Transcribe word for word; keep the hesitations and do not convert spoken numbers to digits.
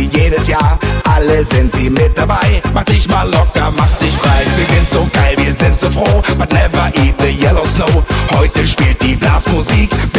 wie jedes Jahr. Alle sind sie mit dabei. Mach dich mal locker, mach dich frei. Wir sind so geil, wir sind so froh, but never eat the yellow snow. Heute spielt die Blasmusik.